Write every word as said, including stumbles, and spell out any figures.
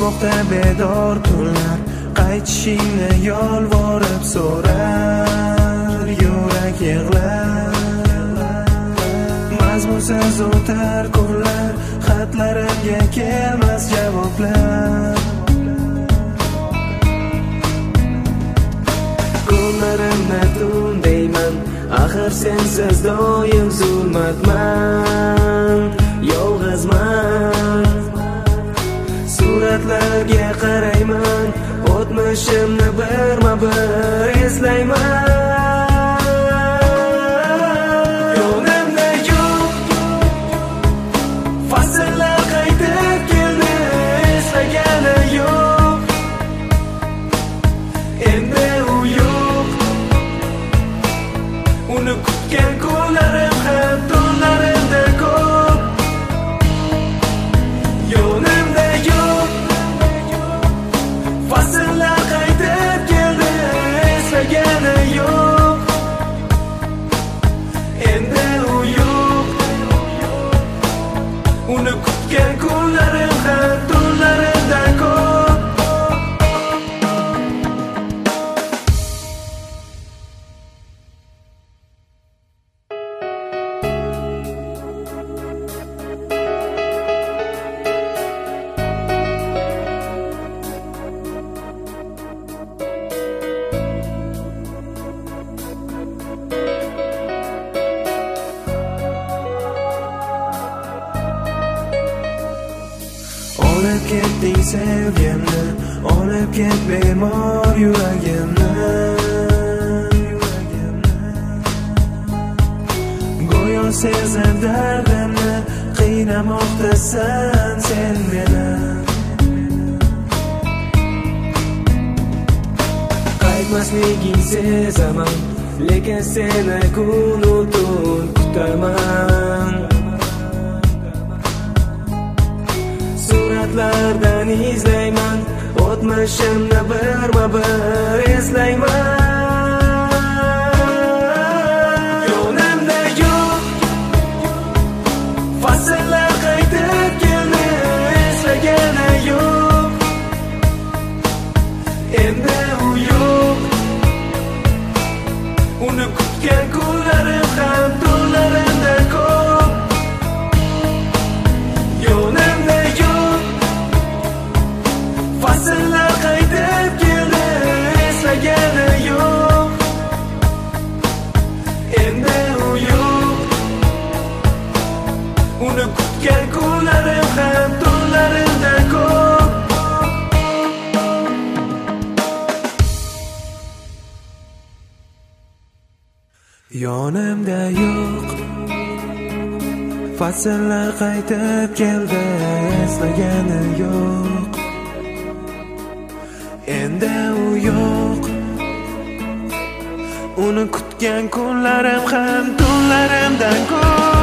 o'tmoqda bedor tunlar, qaytishingni yolvorib so'rar yurak yig'lar. Mazmunsiz o'tar kunlar, xatlarimga kelmas javoblar. Kunlarimni tun deyman, axir sensiz doim zulmatman, yolg'izman. Suratlarga qarayman, o'tmishimni birma-bir eslayman. Yonimda yo'q, fasllar qaytib keldi, eslagani yo'q. Endi u yo'q, uni kutgan kunlarim ham tunlarimda ko'p. Yonimda yo'q, fasllar qaytib keldi, eslagani yo'q. Endi u yo'q, uni kutgan kunlarim ham tunlarimda ko'p. Olib ketding sevgimni, olib ket bemor yuragimni. Go'yo sezib dardimni, qiynamoqdasan sen meni. Qaytmasliging sezaman, lekin seni kunu tun kutaman. Suratlardan izlayman, o'tmishimni birma-bir eslayman. Yonimda yo'q, fasllar qaytib keldi, eslagani yo'q. Endi u yo'q, uni kutgan kunlarim ham tunlarimda ko'p. Yonimda yo'q, fasllar qaytib keldi, eslagani yo'q. Endi u yo'q, uni kutgan kunlarim ham tunlarimda ko'p. Yonimda yo'q, fasllar qaytib keldi, eslagani yo'q. Endi u yo'q, uni kutgan kunlarim ham tunlarimdan ko'p.